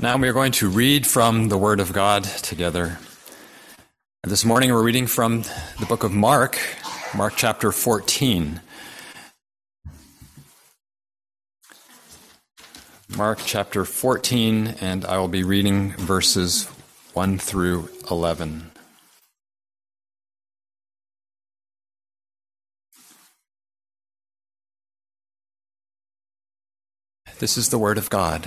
Now we are going to read from the Word of God together. This morning we're reading from the book of Mark, Mark chapter 14. Mark chapter 14, and I will be reading verses 1 through 11. This is the Word of God.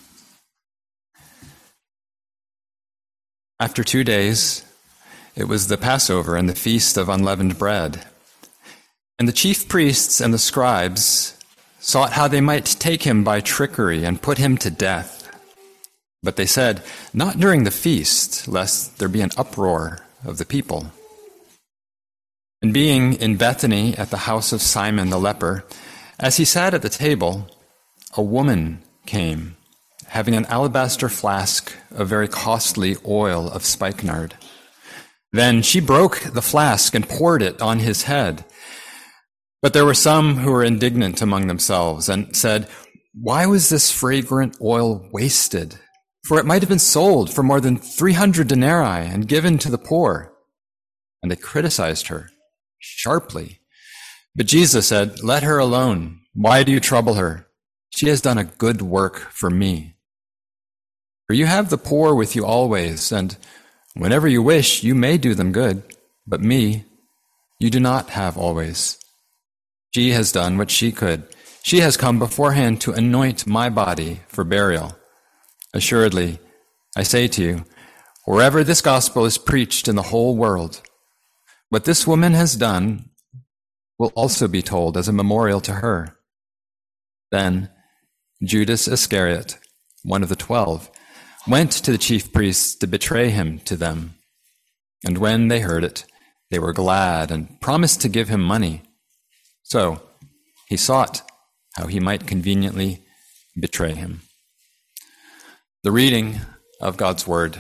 After 2 days, it was the Passover and the Feast of Unleavened Bread. And the chief priests and the scribes sought how they might take him by trickery and put him to death. But they said, "Not during the feast, lest there be an uproar of the people." And being in Bethany at the house of Simon the leper, as he sat at the table, a woman came, having an alabaster flask of very costly oil of spikenard. Then she broke the flask and poured it on his head. But there were some who were indignant among themselves and said, "Why was this fragrant oil wasted? For it might have been sold for more than 300 denarii and given to the poor." And they criticized her sharply. But Jesus said, "Let her alone. Why do you trouble her? She has done a good work for me. For you have the poor with you always, and whenever you wish, you may do them good. But me, you do not have always. She has done what she could. She has come beforehand to anoint my body for burial. Assuredly, I say to you, wherever this gospel is preached in the whole world, what this woman has done will also be told as a memorial to her." Then Judas Iscariot, one of the 12, went to the chief priests to betray him to them. And when they heard it, they were glad and promised to give him money. So he sought how he might conveniently betray him. The reading of God's word.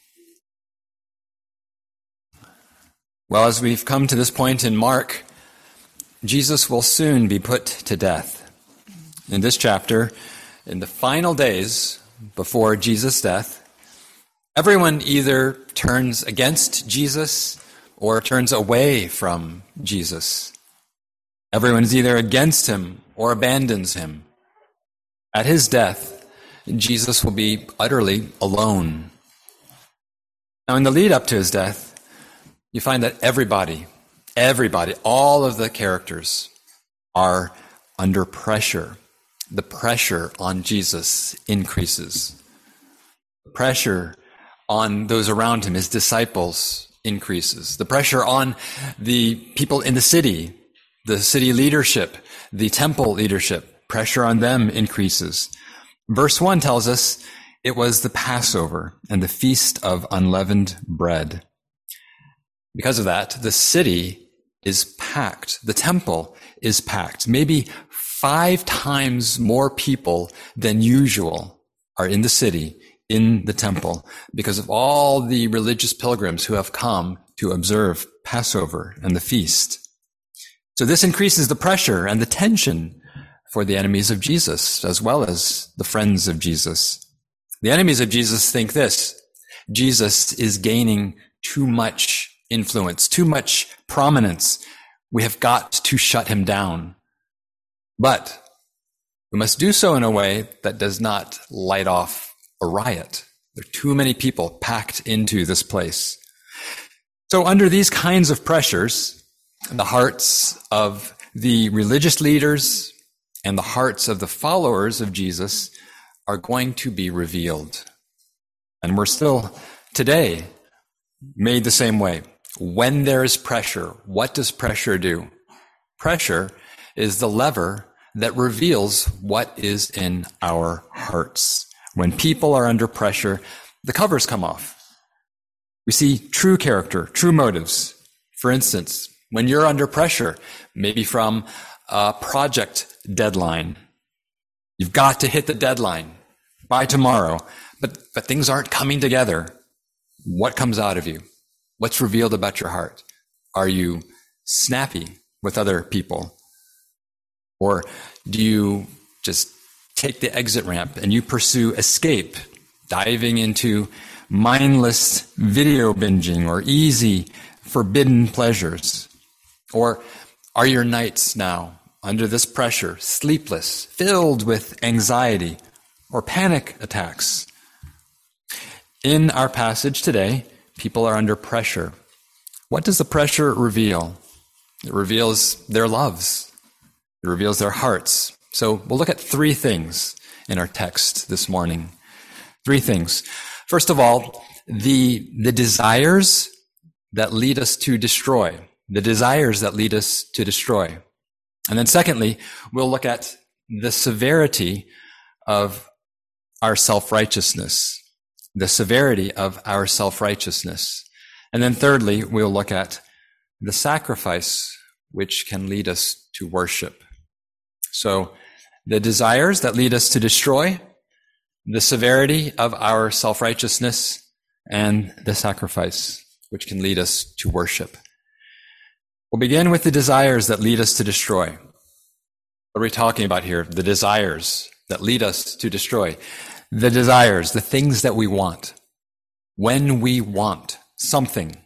Well, as we've come to this point in Mark, Jesus will soon be put to death. In this chapter, in the final days before Jesus' death, everyone either turns against Jesus or turns away from Jesus. Everyone is either against him or abandons him. At his death, Jesus will be utterly alone. Now, in the lead up to his death, you find that everybody, all of the characters are under pressure. The pressure on Jesus increases. The pressure on those around him, his disciples, increases. The pressure on the people in the city leadership, the temple leadership, pressure on them increases. Verse 1 tells us it was the Passover and the Feast of Unleavened Bread. Because of that, the city is packed. The temple is packed. Maybe 5 times more people than usual are in the city, in the temple, because of all the religious pilgrims who have come to observe Passover and the feast. So this increases the pressure and the tension for the enemies of Jesus, as well as the friends of Jesus. The enemies of Jesus think this: Jesus is gaining too much influence, too much prominence. We have got to shut him down. But we must do so in a way that does not light off a riot. There are too many people packed into this place. So under these kinds of pressures, the hearts of the religious leaders and the hearts of the followers of Jesus are going to be revealed. And we're still today made the same way. When there is pressure, what does pressure do? Pressure is the lever that reveals what is in our hearts. When people are under pressure, the covers come off. We see true character, true motives. For instance, when you're under pressure, maybe from a project deadline, you've got to hit the deadline by tomorrow, but things aren't coming together. What comes out of you? What's revealed about your heart? Are you snappy with other people? Or do you just take the exit ramp and you pursue escape diving into mindless video binging or easy, forbidden pleasures? Or are your nights now under this pressure, sleepless, filled with anxiety or panic attacks? In our passage today, people are under pressure. What does the pressure reveal? It reveals their loves. It reveals their hearts. So we'll look at three things in our text this morning. Three things. First of all, the desires that lead us to destroy. The desires that lead us to destroy. And then secondly, we'll look at the severity of our self-righteousness. The severity of our self-righteousness. And then thirdly, we'll look at the sacrifice which can lead us to worship. So, the desires that lead us to destroy, the severity of our self-righteousness, and the sacrifice which can lead us to worship. We'll begin with the desires that lead us to destroy. What are we talking about here? The desires that lead us to destroy. The desires, the things that we want. When we want something,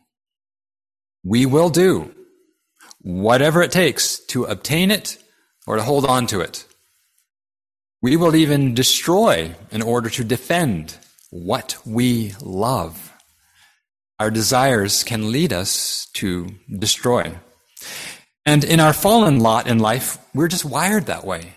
we will do whatever it takes to obtain it or to hold on to it. We will even destroy in order to defend what we love. Our desires can lead us to destroy. And in our fallen lot in life, we're just wired that way.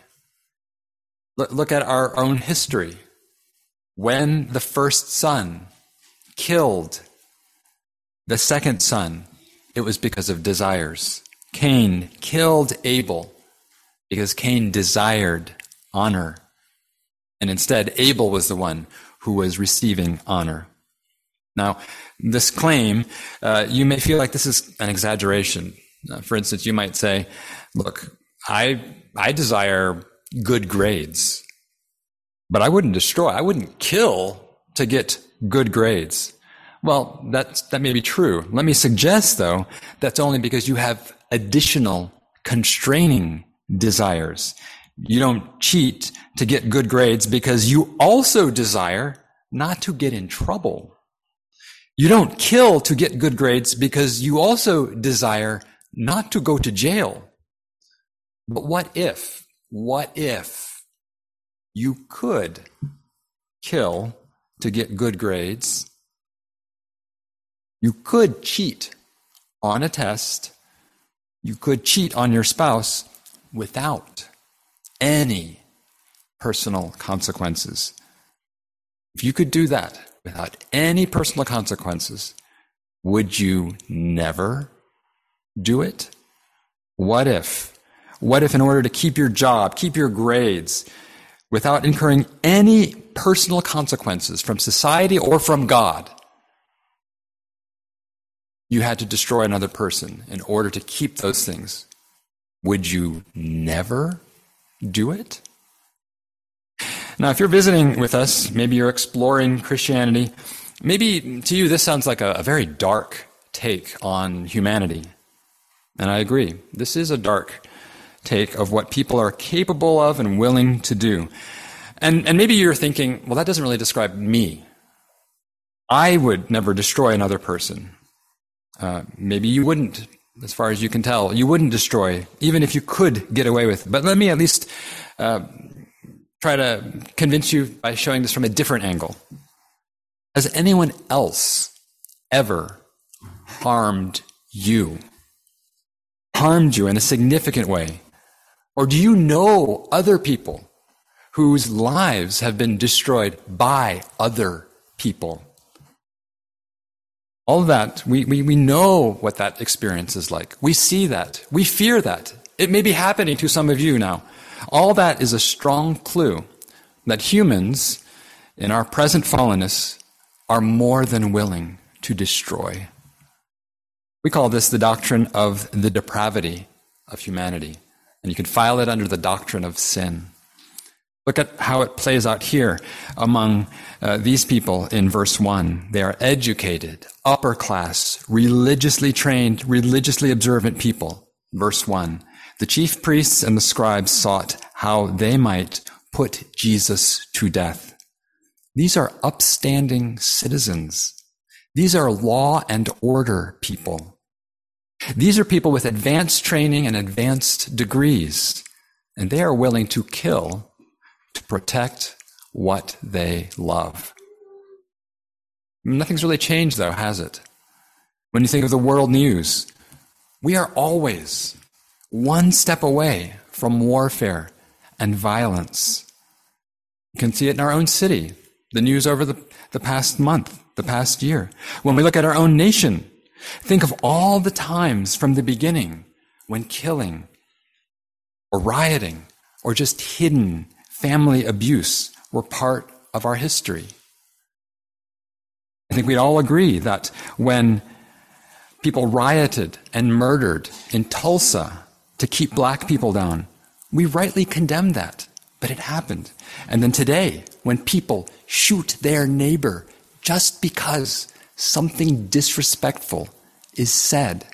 Look at our own history. When the first son killed the second son, it was because of desires. Cain killed Abel because Cain desired honor. And instead, Abel was the one who was receiving honor. Now, this claim, you may feel like this is an exaggeration. For instance, you might say, look, I desire good grades, but I wouldn't destroy, I wouldn't kill to get good grades. Well, that may be true. Let me suggest, though, that's only because you have additional constraining desires. You don't cheat to get good grades because you also desire not to get in trouble. You don't kill to get good grades because you also desire not to go to jail. But what if you could kill to get good grades? You could cheat on a test. You could cheat on your spouse without any personal consequences. If you could do that without any personal consequences, would you never do it? What if in order to keep your job, keep your grades, without incurring any personal consequences from society or from God, you had to destroy another person in order to keep those things? Would you never do it? Now, if you're visiting with us, maybe you're exploring Christianity, maybe to you this sounds like a very dark take on humanity. And I agree. This is a dark take of what people are capable of and willing to do. And maybe you're thinking, well, that doesn't really describe me. I would never destroy another person. Maybe you wouldn't, as far as you can tell. You wouldn't destroy, even if you could get away with it. But let me at least try to convince you by showing this from a different angle. Has anyone else ever harmed you? Harmed you in a significant way? Or do you know other people whose lives have been destroyed by other people? All of that, we know what that experience is like. We see that. We fear that. It may be happening to some of you now. All that is a strong clue that humans, in our present fallenness, are more than willing to destroy. We call this the doctrine of the depravity of humanity. And you can file it under the doctrine of sin. Look at how it plays out here among these people in verse 1. They are educated, upper class, religiously trained, religiously observant people. Verse 1. The chief priests and the scribes sought how they might put Jesus to death. These are upstanding citizens. These are law and order people. These are people with advanced training and advanced degrees, and they are willing to kill to protect what they love. Nothing's really changed, though, has it? When you think of the world news, we are always one step away from warfare and violence. You can see it in our own city, the news over the past month, the past year. When we look at our own nation, think of all the times from the beginning when killing or rioting or just hidden family abuse were part of our history. I think we'd all agree that when people rioted and murdered in Tulsa to keep black people down, we rightly condemned that, but it happened. And then today, when people shoot their neighbor just because something disrespectful is said,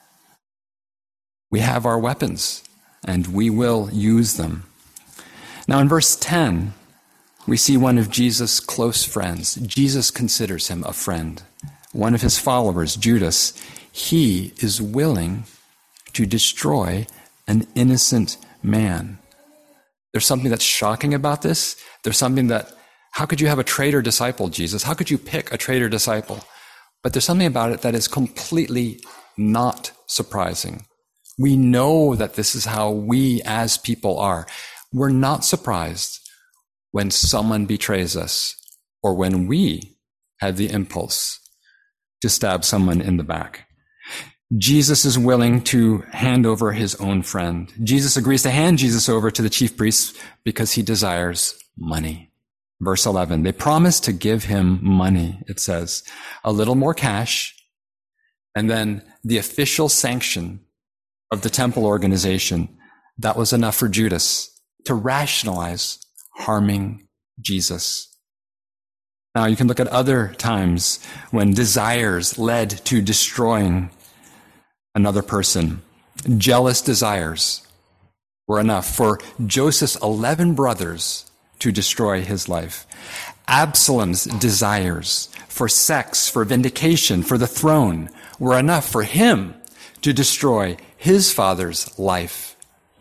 we have our weapons and we will use them. Now in verse 10, we see one of Jesus' close friends. Jesus considers him a friend. One of his followers, Judas, he is willing to destroy an innocent man. There's something that's shocking about this. There's something that, how could you have a traitor disciple, Jesus? How could you pick a traitor disciple? But there's something about it that is completely not surprising. We know that this is how we as people are. We're not surprised when someone betrays us or when we have the impulse to stab someone in the back. Jesus is willing to hand over his own friend. Jesus agrees to hand Jesus over to the chief priests because he desires money. Verse 11, they promise to give him money, it says, a little more cash, and then the official sanction of the temple organization. That was enough for Judas to rationalize harming Jesus. Now, you can look at other times when desires led to destroying another person. Jealous desires were enough for Joseph's 11 brothers to destroy his life. Absalom's desires for sex, for vindication, for the throne were enough for him to destroy his father's life.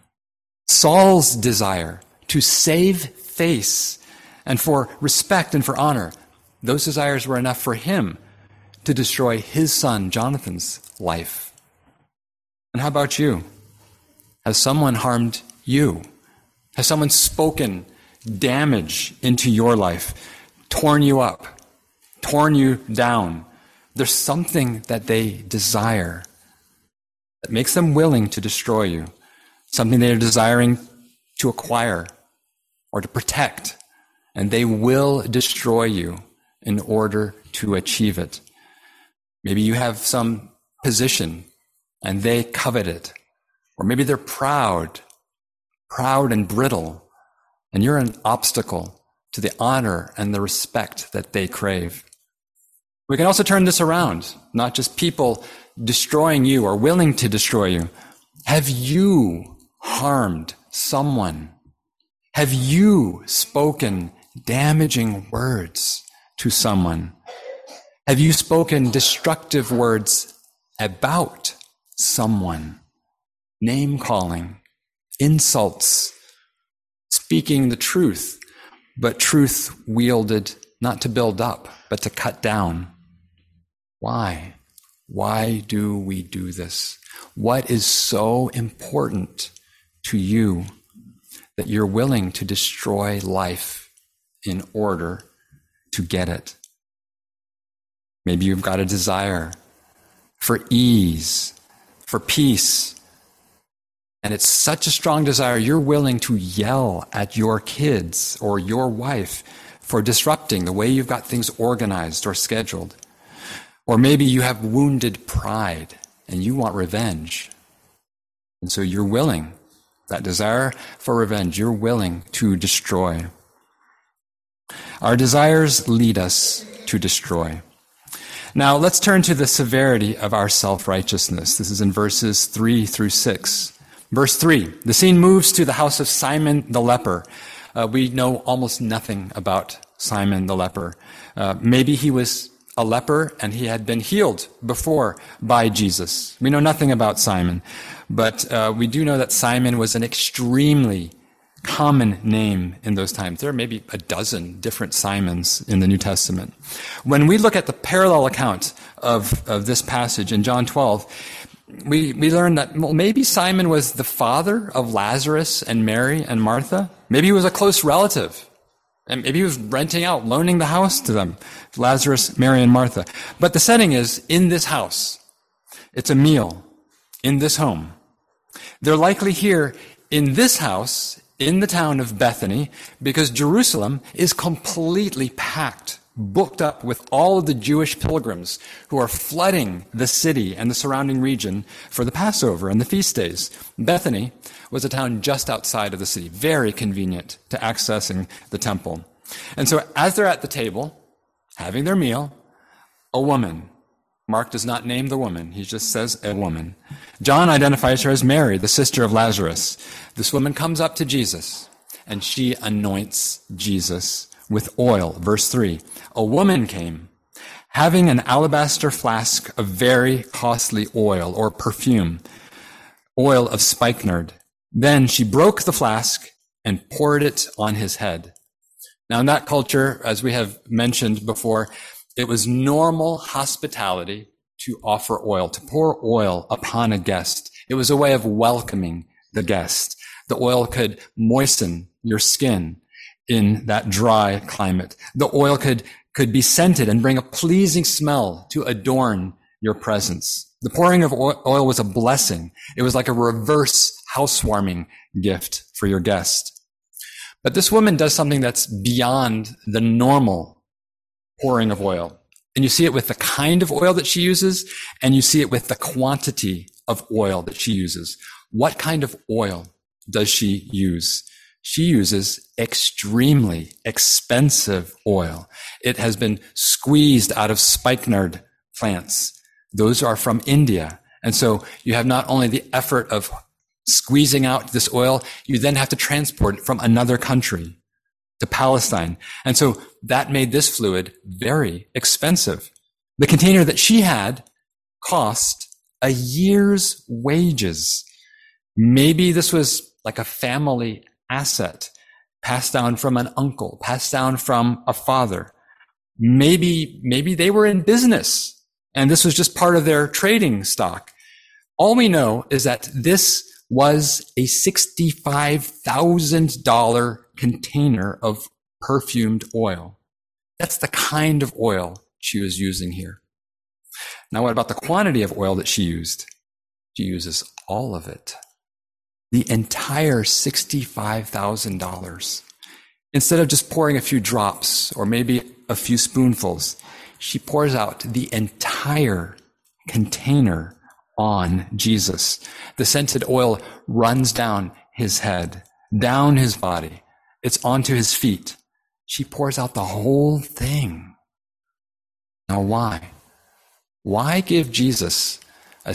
Saul's desire to save face and for respect and for honor, those desires were enough for him to destroy his son Jonathan's life. And how about you? Has someone harmed you? Has someone spoken damage into your life, torn you up, torn you down? There's something that they desire that makes them willing to destroy you, something they are desiring to acquire or to protect, and they will destroy you in order to achieve it. Maybe you have some position and they covet it, or maybe they're proud and brittle, and you're an obstacle to the honor and the respect that they crave. We can also turn this around, not just people destroying you or willing to destroy you. Have you harmed someone? Have you spoken damaging words to someone? Have you spoken destructive words about someone? Name-calling, insults, speaking the truth, but truth wielded not to build up, but to cut down. Why? Why do we do this? What is so important to you that you're willing to destroy life in order to get it? Maybe you've got a desire for ease, for peace, and it's such a strong desire, you're willing to yell at your kids or your wife for disrupting the way you've got things organized or scheduled. Or maybe you have wounded pride and you want revenge. And so you're willing, that desire for revenge, you're willing to destroy. Our desires lead us to destroy. Now let's turn to the severity of our self-righteousness. This is in verses 3 through 6. Verse 3, the scene moves to the house of Simon the leper. We know almost nothing about Simon the leper. Maybe he was a leper and he had been healed before by Jesus. We know nothing about Simon, but we do know that Simon was an extremely common name in those times. There are maybe a dozen different Simons in the New Testament. When we look at the parallel account of this passage in John 12, we learn that maybe Simon was the father of Lazarus and Mary and Martha. Maybe he was a close relative. And maybe he was renting out, loaning the house to them, Lazarus, Mary, and Martha. But the setting is in this house. It's a meal in this home. They're likely here in this house in the town of Bethany because Jerusalem is completely packed, booked up with all of the Jewish pilgrims who are flooding the city and the surrounding region for the Passover and the feast days. Bethany was a town just outside of the city, very convenient to accessing the temple. And so as they're at the table, having their meal, a woman, Mark does not name the woman, he just says a woman. John identifies her as Mary, the sister of Lazarus. This woman comes up to Jesus, and she anoints Jesus with oil. Verse 3, a woman came, having an alabaster flask of very costly oil, or perfume, oil of spikenard. Then she broke the flask and poured it on his head. Now in that culture, as we have mentioned before, it was normal hospitality to offer oil, to pour oil upon a guest. It was a way of welcoming the guest. The oil could moisten your skin in that dry climate. The oil could be scented and bring a pleasing smell to adorn your presence. The pouring of oil was a blessing. It was like a reverse housewarming gift for your guest. But this woman does something that's beyond the normal pouring of oil. And you see it with the kind of oil that she uses, and you see it with the quantity of oil that she uses. What kind of oil does she use? She uses extremely expensive oil. It has been squeezed out of spikenard plants. Those are from India. And so you have not only the effort of squeezing out this oil, you then have to transport it from another country to Palestine. And so that made this fluid very expensive. The container that she had cost a year's wages. Maybe this was like a family asset passed down from an uncle, passed down from a father. Maybe they were in business and this was just part of their trading stock. All we know is that this was a $65,000 container of perfumed oil. That's the kind of oil she was using here. Now, what about the quantity of oil that she used? She uses all of it. The entire $65,000. Instead of just pouring a few drops or maybe a few spoonfuls, she pours out the entire container on Jesus. The scented oil runs down his head, down his body. It's onto his feet. She pours out the whole thing. Now why? Why give Jesus a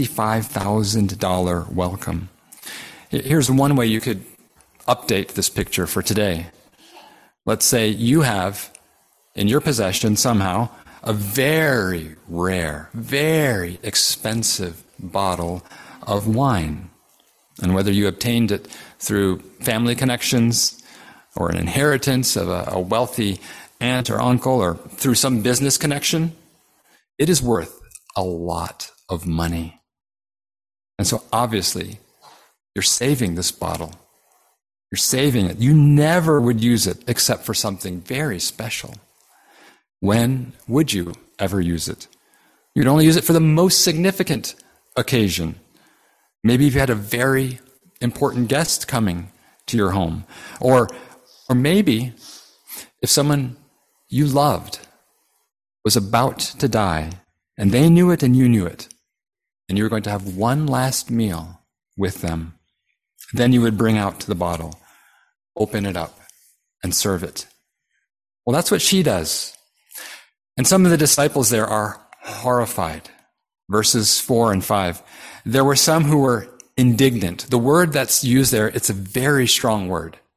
$65,000 welcome? Here's one way you could update this picture for today. Let's say you have in your possession somehow a very rare, very expensive bottle of wine. And whether you obtained it through family connections or an inheritance of a wealthy aunt or uncle or through some business connection, it is worth a lot of money. And so obviously, you're saving this bottle. You're saving it. You never would use it except for something very special. When would you ever use it? You'd only use it for the most significant occasion. Maybe you've had a very important guest coming to your home. Or maybe if someone you loved was about to die and they knew it and you knew it, and you were going to have one last meal with them, then you would bring out the bottle, open it up, and serve it. Well, that's what she does. And some of the disciples there are horrified. Verses 4 and 5. There were some who were indignant. The word that's used there, it's a very strong word.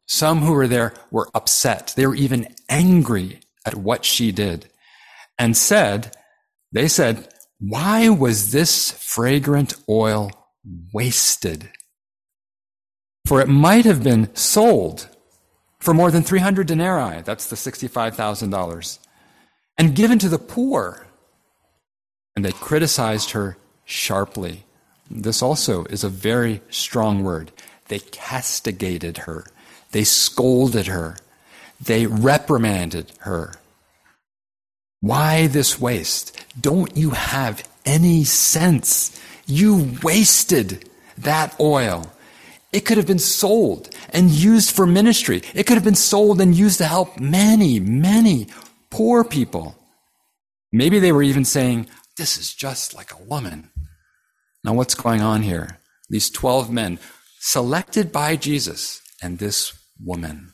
Some who were there were upset. They were even angry at what she did and they said, why was this fragrant oil wasted? For it might have been sold for more than 300 denarii, that's the $65,000, and given to the poor. And they criticized her sharply. This also is a very strong word. They castigated her. They scolded her. They reprimanded her. Why this waste? Don't you have any sense? You wasted that oil. It could have been sold and used for ministry. It could have been sold and used to help many, many poor people. Maybe they were even saying, this is just like a woman. Now what's going on here? These 12 men selected by Jesus and this woman.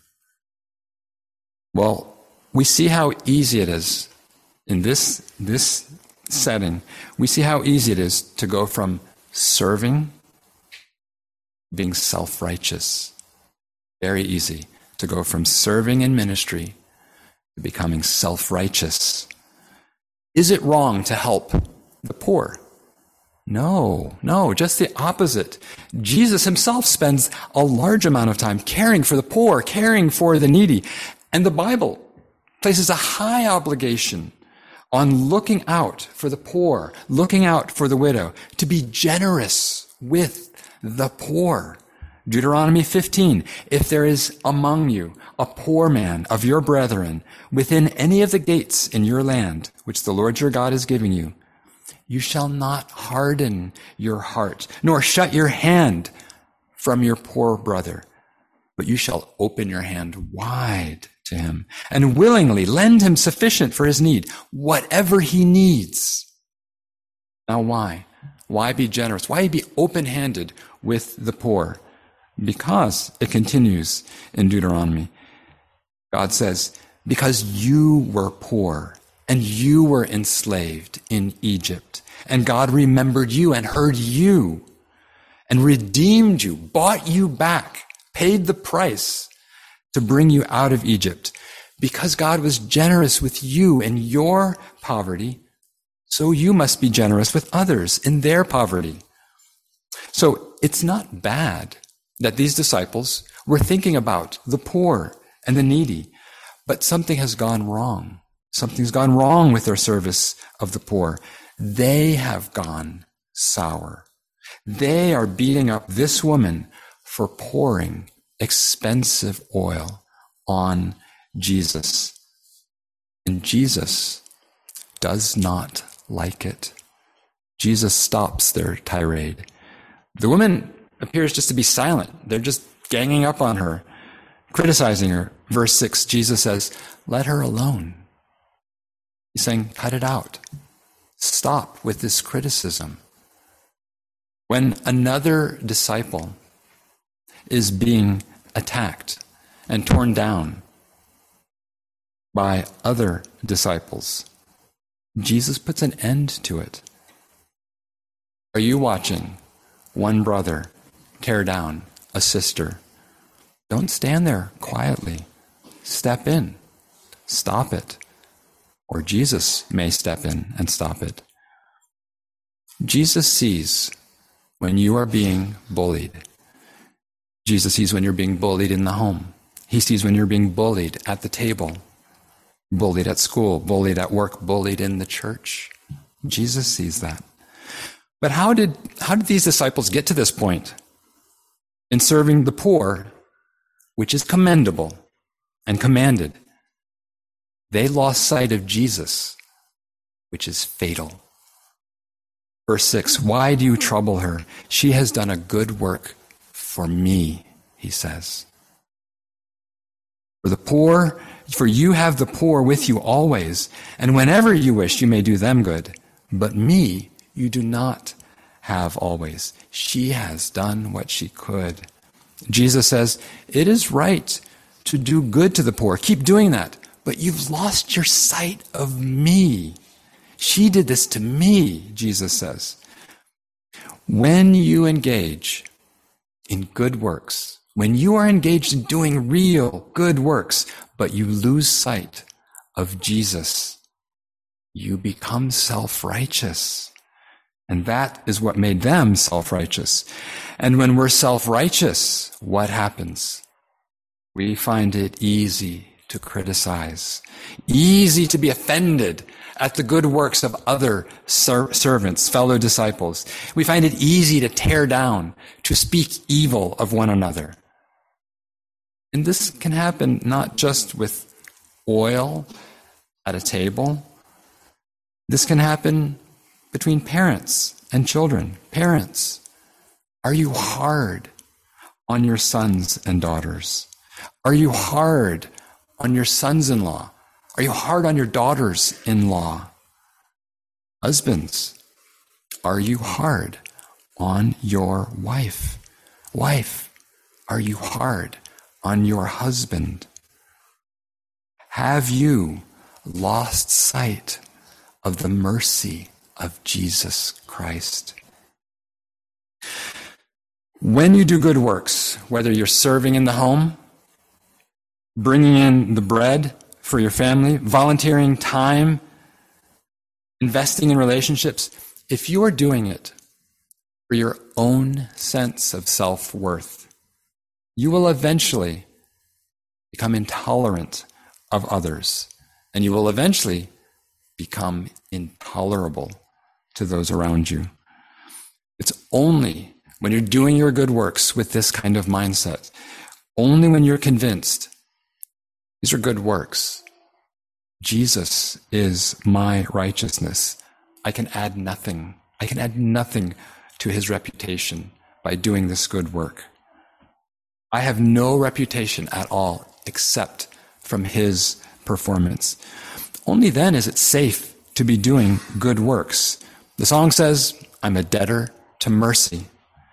Well, we see how easy it is in this setting. We see how easy it is to go from serving, being self-righteous. Very easy to go from serving in ministry to becoming self-righteous. Is it wrong to help the poor? No, just the opposite. Jesus himself spends a large amount of time caring for the poor, caring for the needy. And the Bible places a high obligation on looking out for the poor, looking out for the widow, to be generous with the poor. Deuteronomy 15, if there is among you a poor man of your brethren within any of the gates in your land, which the Lord your God is giving you, you shall not harden your heart, nor shut your hand from your poor brother, but you shall open your hand wide to him and willingly lend him sufficient for his need, whatever he needs. Now why? Why be generous? Why be open-handed with the poor? Because it continues in Deuteronomy. God says, because you were poor and you were enslaved in Egypt, and God remembered you and heard you and redeemed you, bought you back, paid the price to bring you out of Egypt. Because God was generous with you in your poverty, so you must be generous with others in their poverty. So it's not bad that these disciples were thinking about the poor and the needy, but something has gone wrong. Something's gone wrong with their service of the poor. They have gone sour. They are beating up this woman for pouring expensive oil on Jesus. And Jesus does not like it. Jesus stops their tirade. The woman appears just to be silent. They're just ganging up on her, criticizing her. Verse 6, Jesus says, let her alone. He's saying, cut it out. Stop with this criticism. When another disciple is being attacked and torn down by other disciples, Jesus puts an end to it. Are you watching one brother tear down a sister? Don't stand there quietly. Step in. Stop it. Or Jesus may step in and stop it. Jesus sees when you are being bullied. Jesus sees when you're being bullied in the home. He sees when you're being bullied at the table, bullied at school, bullied at work, bullied in the church. Jesus sees that. But how did these disciples get to this point in serving the poor, which is commendable and commanded? They lost sight of Jesus, which is fatal. Verse 6, why do you trouble her? She has done a good work for me, he says. For you have the poor with you always, and whenever you wish, you may do them good. But me you do not have always. She has done what she could. Jesus says, it is right to do good to the poor. Keep doing that. But you've lost your sight of me. She did this to me, Jesus says. When you engage in good works When you are engaged in doing real good works, but you lose sight of Jesus, you become self-righteous. And that is what made them self-righteous. And when we're self-righteous, what happens? We find it easy to criticize, easy to be offended at the good works of other servants, fellow disciples. We find it easy to tear down, to speak evil of one another. And this can happen not just with oil at a table. This can happen between parents and children. Parents, are you hard on your sons and daughters? Are you hard on your sons-in-law? Are you hard on your daughters-in-law? Husbands, are you hard on your wife? Wife, are you hard on your husband? Have you lost sight of the mercy of Jesus Christ? When you do good works, whether you're serving in the home, bringing in the bread for your family, volunteering time, investing in relationships, if you are doing it for your own sense of self-worth, you will eventually become intolerant of others, and you will eventually become intolerable to those around you. It's only when you're doing your good works with this kind of mindset, only when you're convinced these are good works, Jesus is my righteousness, I can add nothing to his reputation by doing this good work. I have no reputation at all except from his performance. Only then is it safe to be doing good works. The song says, I'm a debtor to mercy.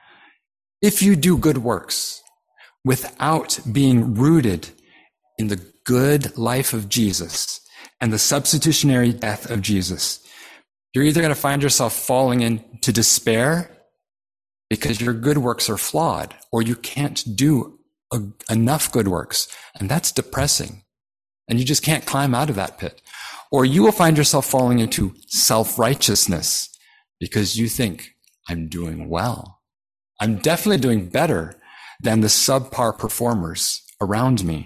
If you do good works without being rooted in the good life of Jesus and the substitutionary death of Jesus, you're either going to find yourself falling into despair because your good works are flawed, or you can't do enough good works, and that's depressing, and you just can't climb out of that pit. Or you will find yourself falling into self-righteousness because you think, I'm doing well. I'm definitely doing better than the subpar performers around me.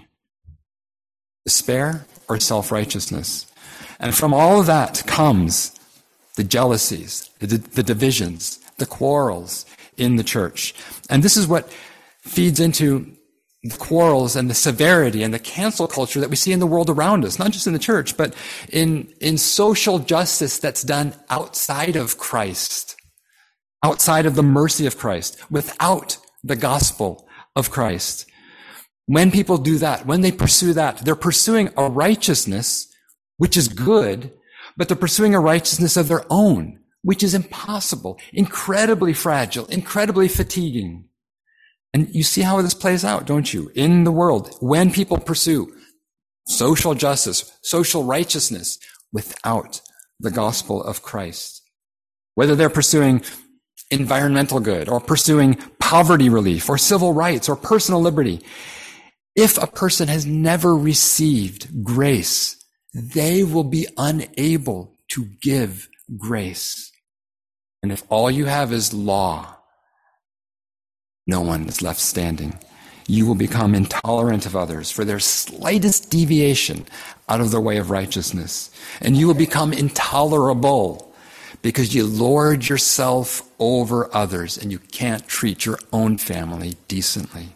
Despair or self-righteousness. And from all of that comes the jealousies, the divisions, the quarrels in the church. And this is what feeds into the quarrels and the severity and the cancel culture that we see in the world around us, not just in the church, but in social justice that's done outside of Christ, outside of the mercy of Christ, without the gospel of Christ. When people do that, when they pursue that, they're pursuing a righteousness which is good, but they're pursuing a righteousness of their own, which is impossible, incredibly fragile, incredibly fatiguing. And you see how this plays out, don't you? In the world, when people pursue social justice, social righteousness without the gospel of Christ, whether they're pursuing environmental good or pursuing poverty relief or civil rights or personal liberty, if a person has never received grace, they will be unable to give grace. And if all you have is law, no one is left standing. You will become intolerant of others for their slightest deviation out of their way of righteousness. And you will become intolerable because you lord yourself over others and you can't treat your own family decently.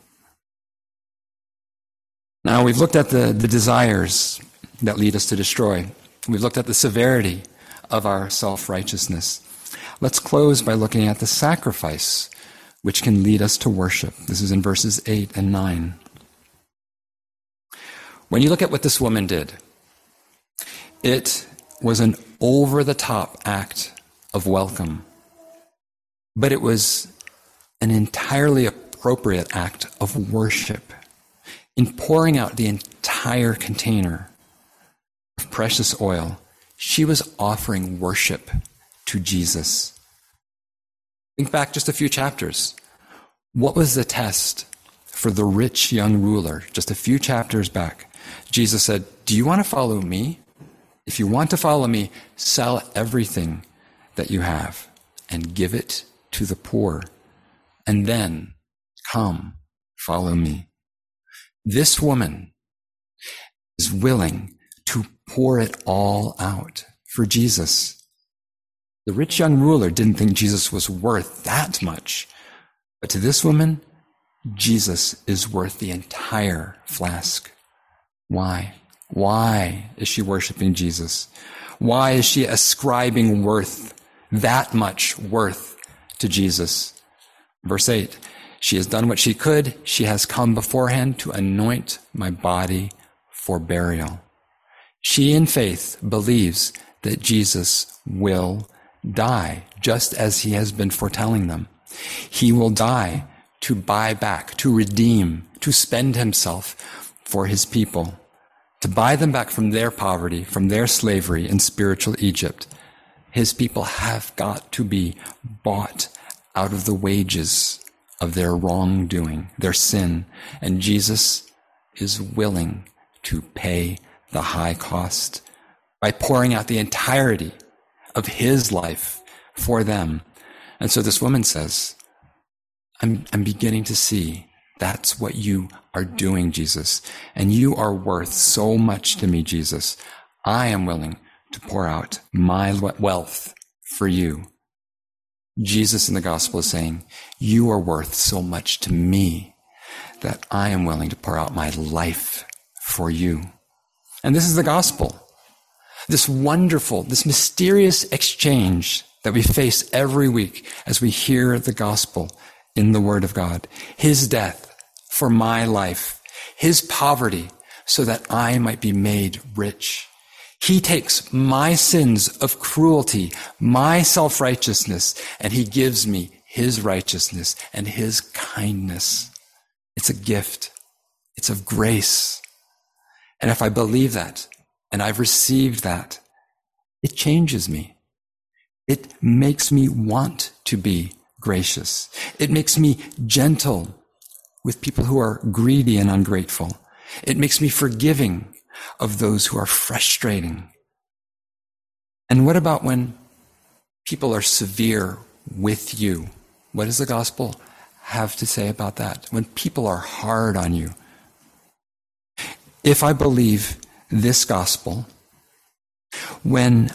Now, we've looked at the desires that lead us to destroy. We've looked at the severity of our self-righteousness. Let's close by looking at the sacrifice which can lead us to worship. This is in verses 8 and 9. When you look at what this woman did, it was an over-the-top act of welcome, but it was an entirely appropriate act of worship. In pouring out the entire container of precious oil, she was offering worship to Jesus. Think back just a few chapters. What was the test for the rich young ruler just a few chapters back. Jesus said, do you want to follow me? If you want to follow me, sell everything that you have and give it to the poor, and then come, follow me. This woman is willing to pour it all out for Jesus. The rich young ruler didn't think Jesus was worth that much, but to this woman, Jesus is worth the entire flask. Why? Why is she worshiping Jesus? Why is she ascribing worth, that much worth, to Jesus? Verse 8, she has done what she could. She has come beforehand to anoint my body for burial. She in faith believes that Jesus will die, just as he has been foretelling them. He will die to buy back, to redeem, to spend himself for his people, to buy them back from their poverty, from their slavery in spiritual Egypt. His people have got to be bought out of the wages of their wrongdoing, their sin, and Jesus is willing to pay the high cost by pouring out the entirety of his life for them. And so this woman says, I'm beginning to see that's what you are doing, Jesus. And you are worth so much to me, Jesus. I am willing to pour out my wealth for you. Jesus in the gospel is saying, you are worth so much to me that I am willing to pour out my life for you. And this is the gospel. This wonderful, this mysterious exchange that we face every week as we hear the gospel in the Word of God. His death for my life, his poverty so that I might be made rich. He takes my sins of cruelty, my self-righteousness, and he gives me his righteousness and his kindness. It's a gift. It's of grace. And if I believe that, and I've received that, it changes me. It makes me want to be gracious. It makes me gentle with people who are greedy and ungrateful. It makes me forgiving of those who are frustrating. And what about when people are severe with you? What does the gospel have to say about that? When people are hard on you? If I believe this gospel, when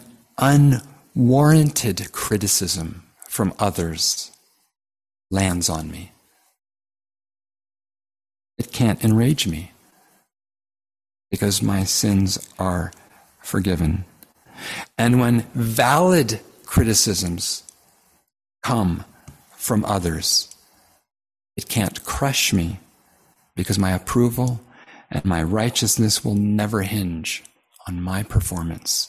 unwarranted criticism from others lands on me, it can't enrage me because my sins are forgiven. And when valid criticisms come from others, it can't crush me because my approval and my righteousness will never hinge on my performance.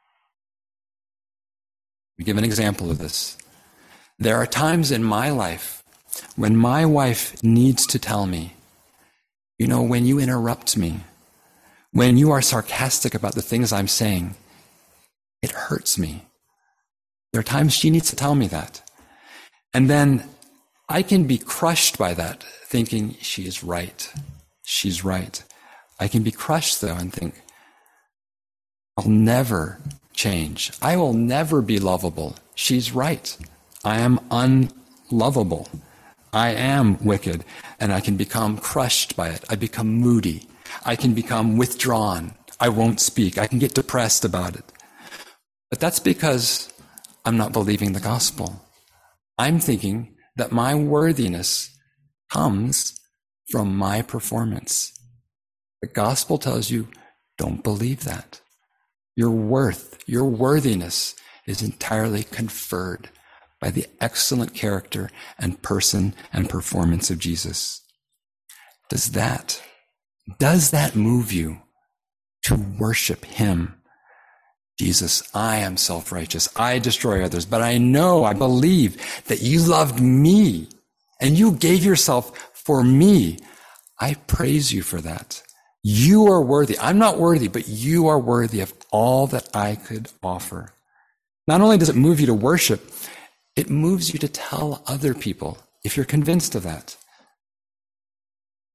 We give an example of this. There are times in my life when my wife needs to tell me, you know, when you interrupt me, when you are sarcastic about the things I'm saying, it hurts me. There are times she needs to tell me that. And then I can be crushed by that, thinking she is right. She's right. I can be crushed, though, and think, I'll never change. I will never be lovable. She's right. I am unlovable. I am wicked, and I can become crushed by it. I become moody. I can become withdrawn. I won't speak. I can get depressed about it. But that's because I'm not believing the gospel. I'm thinking that my worthiness comes from my performance. The gospel tells you, don't believe that. Your worth, your worthiness is entirely conferred by the excellent character and person and performance of Jesus. Does that move you to worship him? Jesus, I am self-righteous. I destroy others, but I know, I believe that you loved me and you gave yourself for me. I praise you for that. You are worthy. I'm not worthy, but you are worthy of all that I could offer. Not only does it move you to worship, it moves you to tell other people, if you're convinced of that.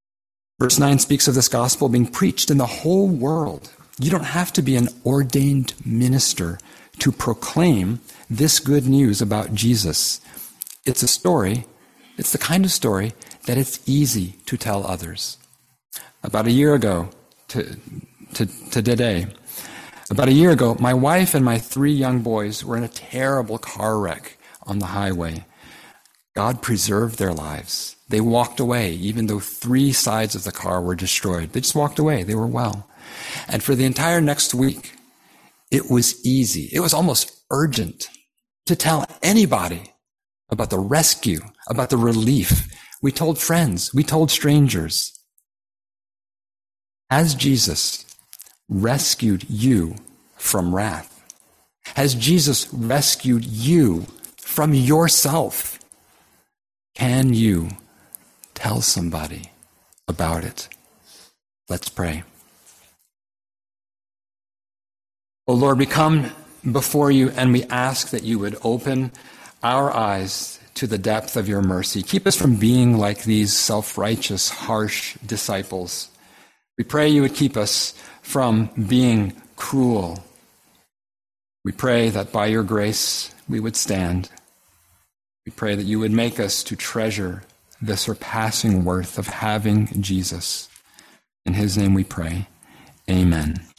Verse 9 speaks of this gospel being preached in the whole world. You don't have to be an ordained minister to proclaim this good news about Jesus. It's a story. It's the kind of story that it's easy to tell others. About a year ago to today, about a year ago, my wife and my 3 young boys were in a terrible car wreck on the highway. God preserved their lives. They walked away, even though 3 sides of the car were destroyed. They just walked away. They were well. And for the entire next week, it was easy. It was almost urgent to tell anybody about the rescue, about the relief. We told friends. We told strangers. Has Jesus rescued you from wrath? Has Jesus rescued you from yourself? Can you tell somebody about it? Let's pray. Oh Lord, we come before you and we ask that you would open our eyes to the depth of your mercy. Keep us from being like these self-righteous, harsh disciples. We pray you would keep us from being cruel. We pray that by your grace we would stand. We pray that you would make us to treasure the surpassing worth of having Jesus. In his name we pray. Amen.